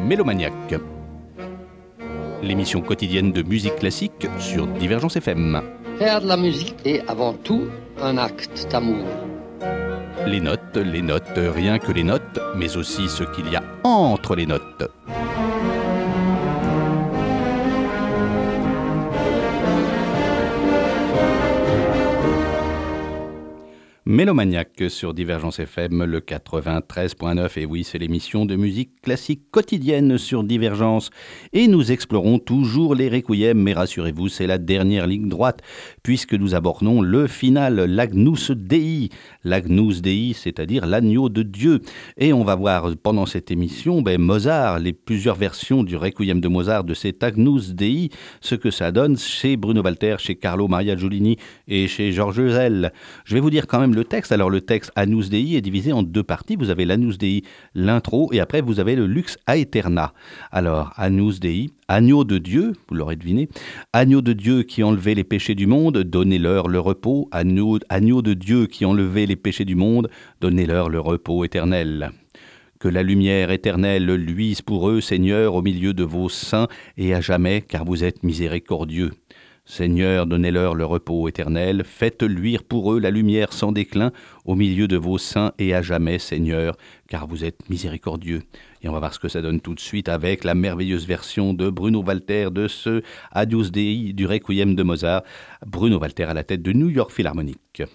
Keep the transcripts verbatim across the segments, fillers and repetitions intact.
Mélomaniac, l'émission quotidienne de musique classique sur Divergence F M. Faire de la musique est avant tout un acte d'amour. Les notes, les notes, rien que les notes, mais aussi ce qu'il y a entre les notes. Mélomaniac sur Divergence F M, le quatre-vingt-treize point neuf. Et oui, c'est l'émission de musique classique quotidienne sur Divergence. Et nous explorons toujours les requiem, mais rassurez-vous, c'est la dernière ligne droite, puisque nous abordons le final, l'Agnus Dei. L'Agnus Dei, c'est-à-dire l'agneau de Dieu. Et on va voir pendant cette émission, ben, Mozart, les plusieurs versions du requiem de Mozart, de cet Agnus Dei, ce que ça donne chez Bruno Walter, chez Carlo Maria Giulini et chez Georges Ezell. Je vais vous dire quand même le texte. Alors le texte Agnus Dei est divisé en deux parties. Vous avez l'Agnus Dei, l'intro, et après vous avez le Lux Aeterna. Alors Agnus Dei, agneau de Dieu, vous l'aurez deviné, agneau de Dieu qui enlevait les péchés du monde, donnez-leur le repos. Agneau, agneau de Dieu qui enlevait les péchés du monde, donnez-leur le repos éternel. Que la lumière éternelle luise pour eux, Seigneur, au milieu de vos saints et à jamais, car vous êtes miséricordieux. Seigneur, donnez-leur le repos éternel, faites luire pour eux la lumière sans déclin, au milieu de vos saints et à jamais, Seigneur, car vous êtes miséricordieux. Et on va voir ce que ça donne tout de suite avec la merveilleuse version de Bruno Walter de ce Agnus Dei du Requiem de Mozart. Bruno Walter à la tête de New York Philharmonic.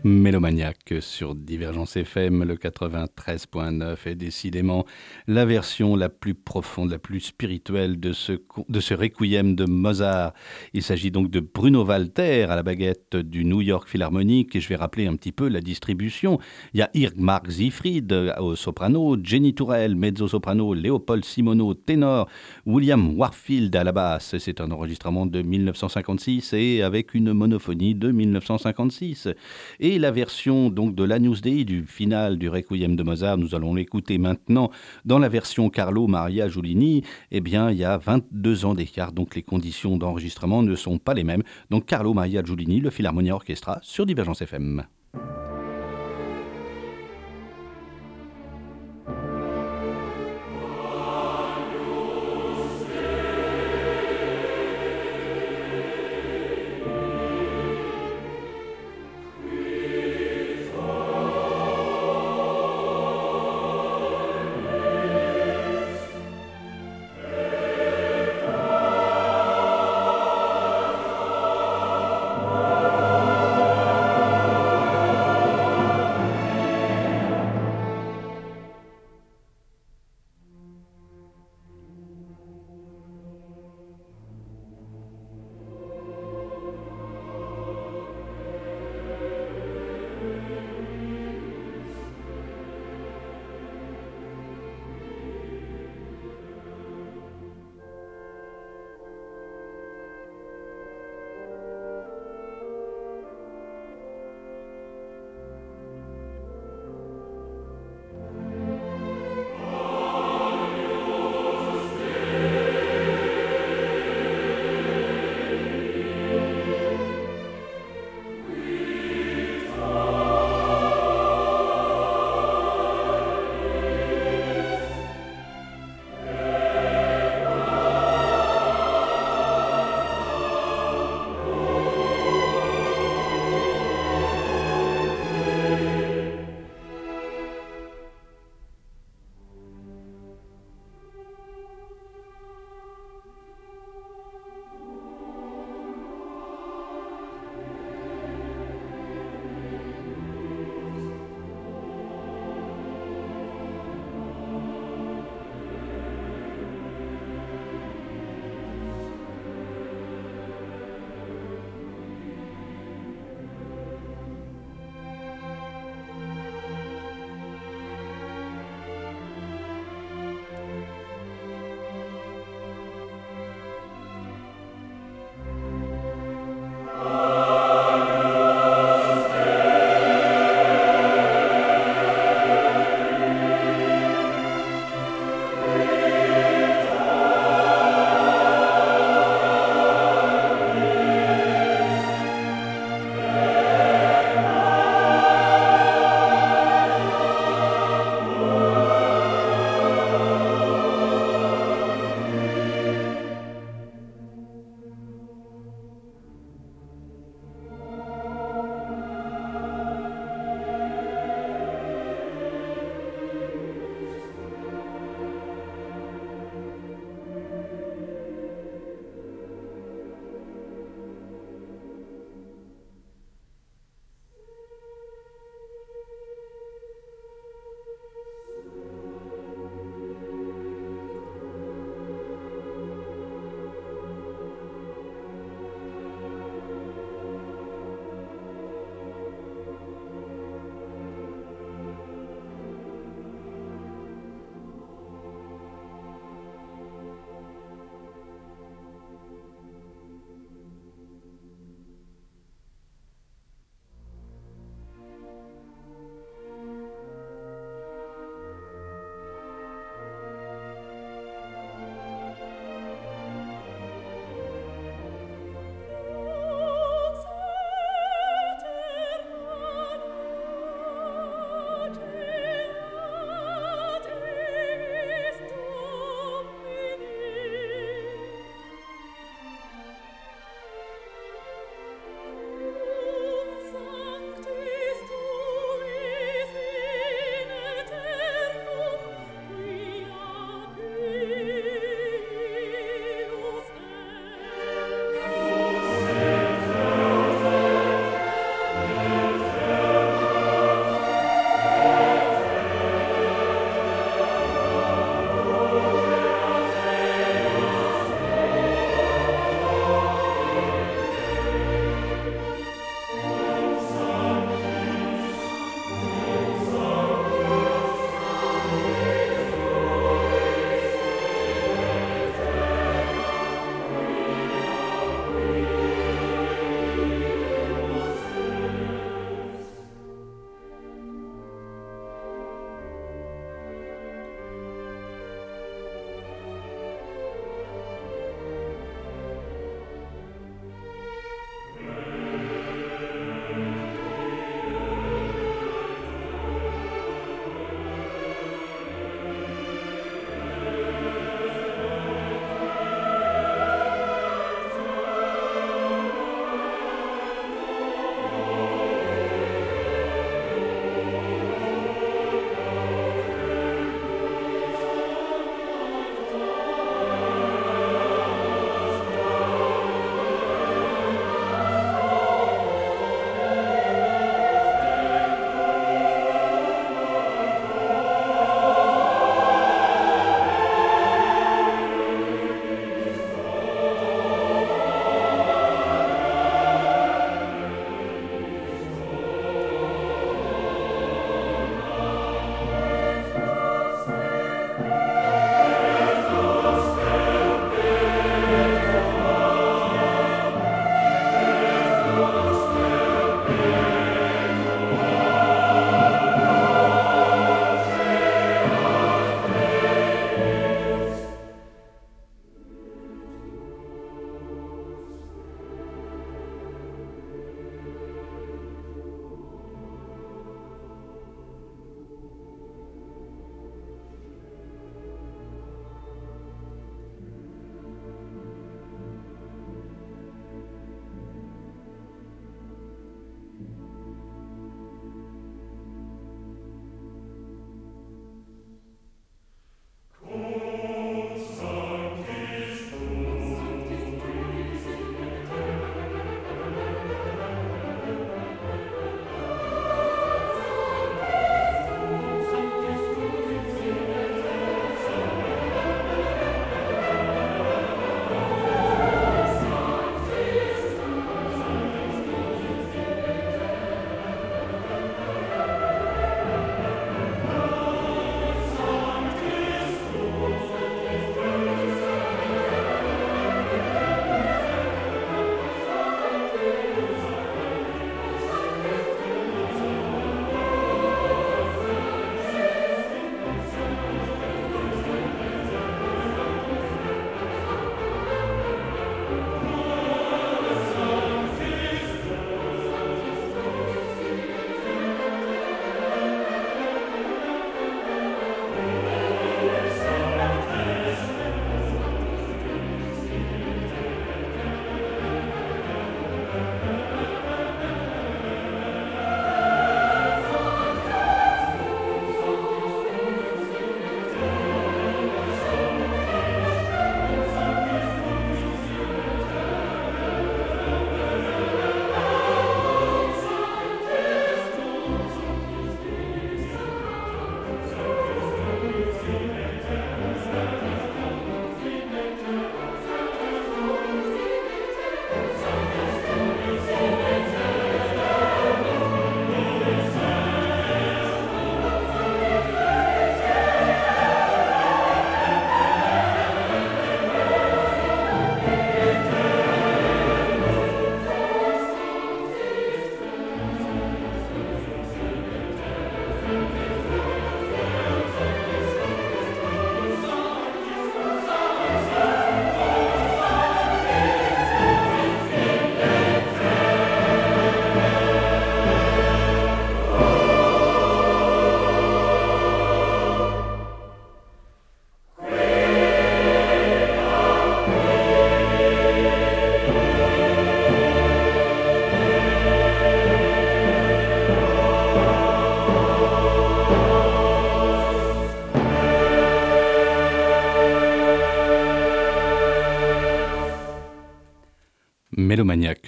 Mélomaniaque sur Divergence F M, le quatre-vingt-treize point neuf est décidément la version la plus profonde, la plus spirituelle de ce, de ce requiem de Mozart. Il s'agit donc de Bruno Walter à la baguette du New York Philharmonic, et je vais rappeler un petit peu la distribution. Il y a Irmgard Siegfried au soprano, Jenny Tourelle, mezzo-soprano, Léopold Simoneau, ténor, William Warfield à la basse. C'est un enregistrement de mille neuf cent cinquante-six et avec une monophonie de mille neuf cent cinquante-six. Et la version donc de l'Agnus Dei, du final du Requiem de Mozart, nous allons l'écouter maintenant dans la version Carlo Maria Giulini. Eh bien, il y a vingt-deux ans d'écart, donc les conditions d'enregistrement ne sont pas les mêmes. Donc Carlo Maria Giulini, le Philharmonia Orchestra sur Divergence F M.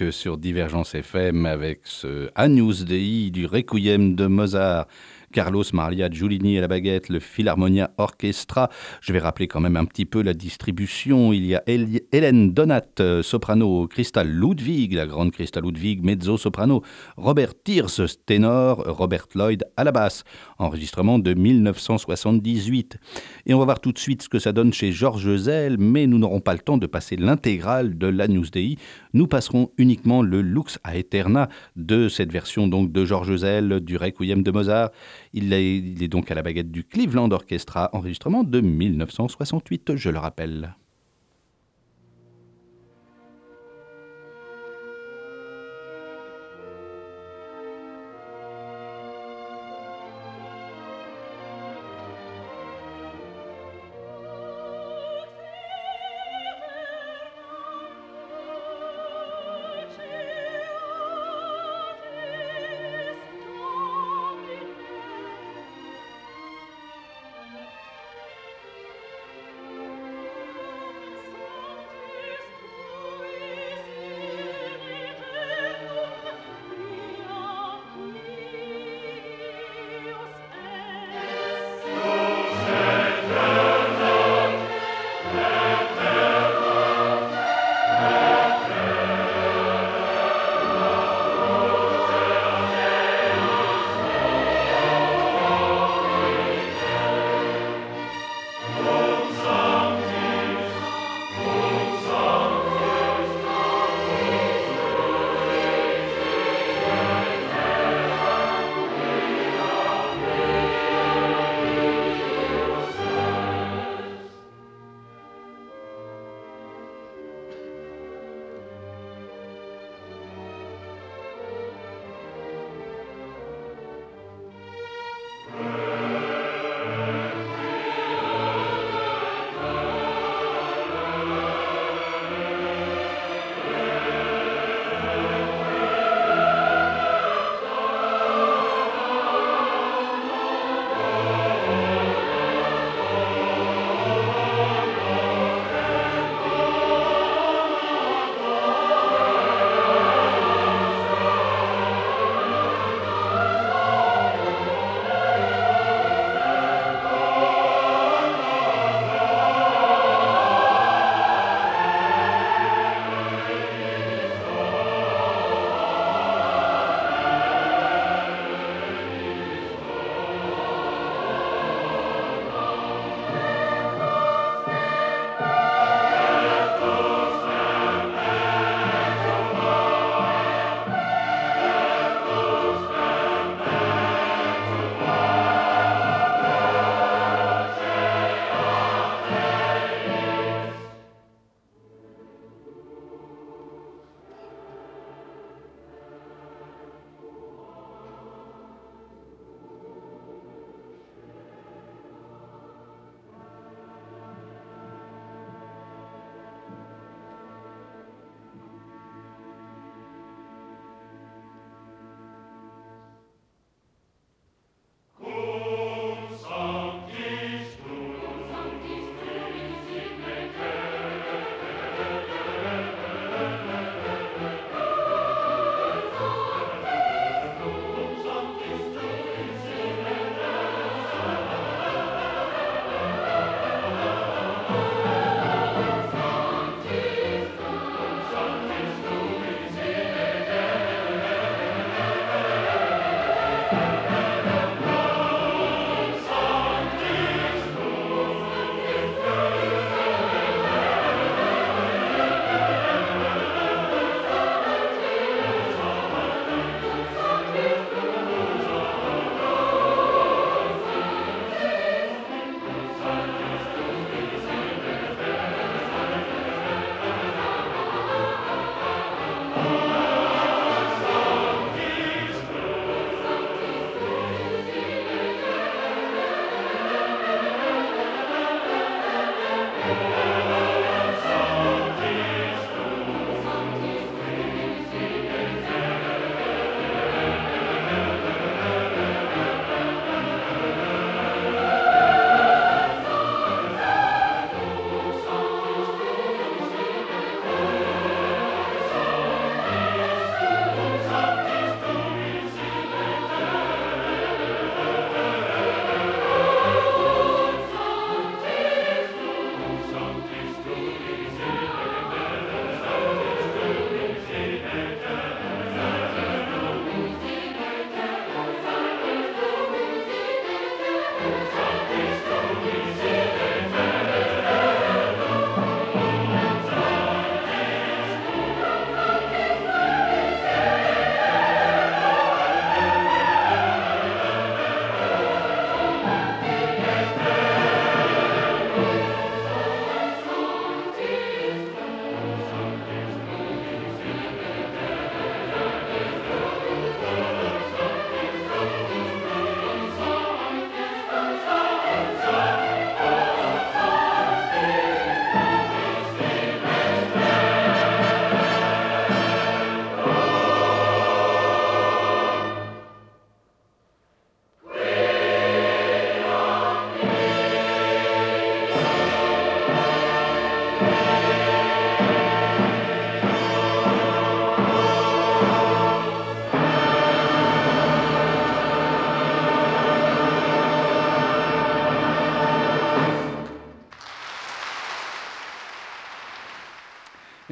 sur Divergence F M avec ce Agnus Dei du Requiem de Mozart. Carlos Maria Giulini à la baguette, le Philharmonia Orchestra. Je vais rappeler quand même un petit peu la distribution. Il y a Hélène Donat, soprano, Christa Ludwig, la grande Christa Ludwig, mezzo-soprano, Robert Thierse, ténor, Robert Lloyd à la basse. Enregistrement de mille neuf cent soixante-dix-huit. Et on va voir tout de suite ce que ça donne chez Georges Zell, mais nous n'aurons pas le temps de passer l'intégrale de l'Agnus Dei. Nous passerons uniquement le Lux Aeterna de cette version donc de Georges Zell, du Requiem de Mozart. Il est, il est donc à la baguette du Cleveland Orchestra, enregistrement de mille neuf cent soixante-huit, je le rappelle.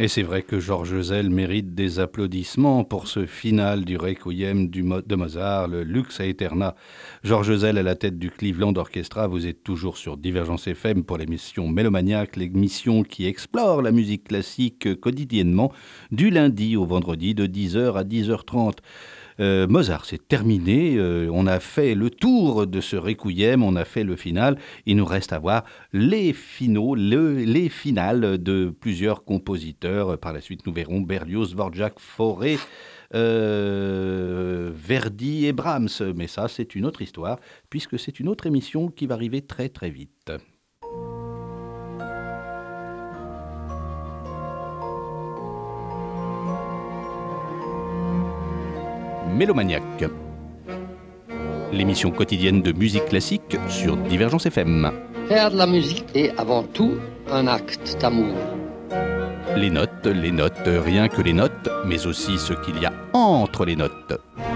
Et c'est vrai que Georges Ezell mérite des applaudissements pour ce final du Requiem du Mo- de Mozart, le Lux Aeterna. Georges Ezell à la tête du Cleveland Orchestra, vous êtes toujours sur Divergence F M pour l'émission Mélomaniaque, l'émission qui explore la musique classique quotidiennement du lundi au vendredi de dix heures à dix heures trente. Euh, Mozart, c'est terminé. Euh, on a fait le tour de ce Requiem, on a fait le final. Il nous reste à voir les finaux, le, les finales de plusieurs compositeurs. Par la suite, nous verrons Berlioz, Dvorak, Fauré, euh, Verdi et Brahms. Mais ça, c'est une autre histoire, puisque c'est une autre émission qui va arriver très très vite. Mélomaniaque, l'émission quotidienne de musique classique sur Divergence F M. Faire de la musique est avant tout un acte d'amour. Les notes, les notes, rien que les notes, mais aussi ce qu'il y a entre les notes.